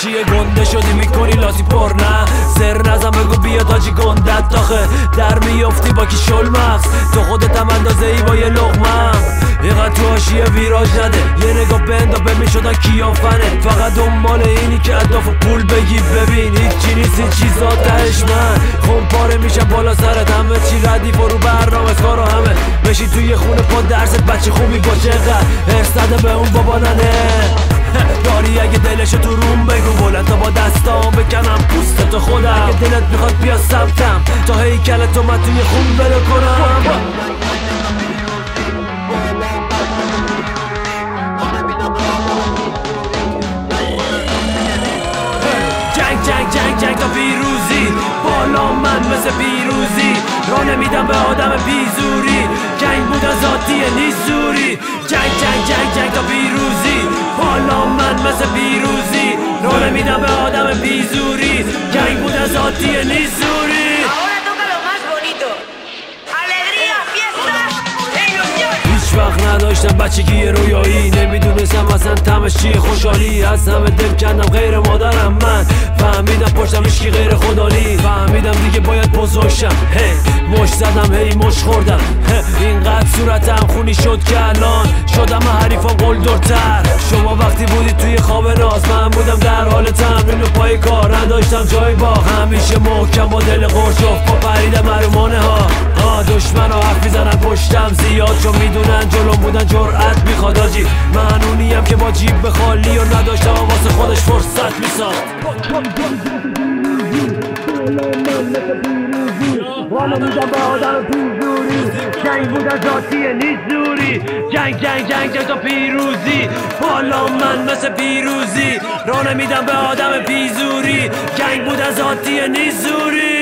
چیه گنده شدی میکنی لاتی پر نه سر نزن بگو بیا تاجی گندت داخه در میافتی با کی شل مغز تو خودت هم اندازه ای با یه لقمم اینقدر تو حاشیه ویراج نده یه نگاه بندا به میشدن کیافنه فقط دنبال اینی که اهداف و پول بگی ببین هیچ چی نیست این چیزا تهش من خون پاره میشه بالا سرت همه چی ردیف و رو برنامه کارو همه بشی توی خونه پا درست بچه خوبی باشه قد ارسده به اون بابا ننه داری اگه دلشو تو روم بگو بلند تا با دستام بکنم پوستتو خودم اگه دلت میخواد بیا سمتم تا هیکلتو من توی خون بله کنم جنگ تا پیروزی بالا من مثل پیروزی را نمیدم به آدم بیزوری جنگ بود از ذاتیه نیست زوری جنگ تا پیروزی بالا من مثل پیروزی را نمیدم به آدم بیزوری جنگ بود از ذاتیه نیست زوری وقت نداشتم بچگی رویایی نمیدونستم اصلا طعمش چیه خوشحالی از همه دل کندم غیر مادرم من فهمیدم پشتم هیچکی غیر خدانی فهمیدم دیگه باید بزرشم مش زدم مش خوردم اینقدر صورتم خونی شد که الان شدم حریفم قلدرتر شما وقتی بودید توی خواب ناز من بودم در حال تمرین و پای کار نداشتم جای با همیشه محکم با دل قرشف با پریدم ارومانه ها دشمن ها حرف میزنن پشتم زیاد چون میدونن جلوم بودن جرأت میخواد آجی من اونیم که با جیب به خالی و نداشتم واسه خودش فرصت میساد والا میدم به آدم پیزوری جنگ بود از ذاتیه نیست زوری جنگ تا پیروزی بالا من مثل پیروزی را نمیدم به آدم پیزوری جنگ بود از ذاتیه نیست زوری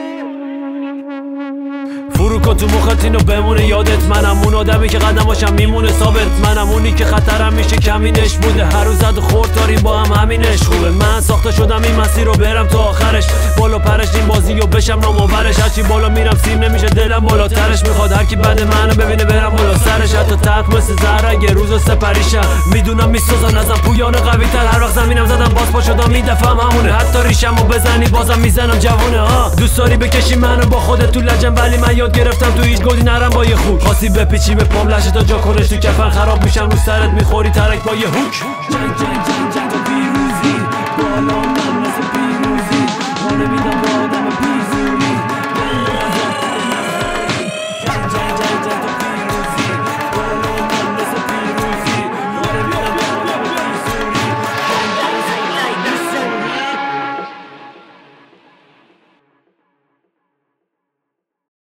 فرو کن تو مخت اینو بمونه یادت منم اون آدمی که قدماشم میمونه ثابت منم اونی که خطرم میشه کمینش بوده هر روز زد و خورد داریم با هم همینش خوبه من ساخته شدم این مسیر رو برم تا آخرش بالا پرش این بازی و بشم نامآورش هرچی بالا میرم سیم نمیشه دلم بالاترش میخواد هر کی بد منو ببینه برم بالا سرش حتی تق مثل زهر یه روز سپریشم میدونم میسازن ازم پویان قوی تر هر وقت زمینم زدم باز پا شدم این دفعه همونه حتی ریشمو بزنی بازم میزنم جوونه دوست داری بکشی منو با خودت تو لجن ولی من یاد گرفتم تو هیچ گودی نرم با یه خوک خاصی بپیچی به پام لشه تا جا کنش تو کفن خراب میشم رو سرت میخوری ترک با یه هوک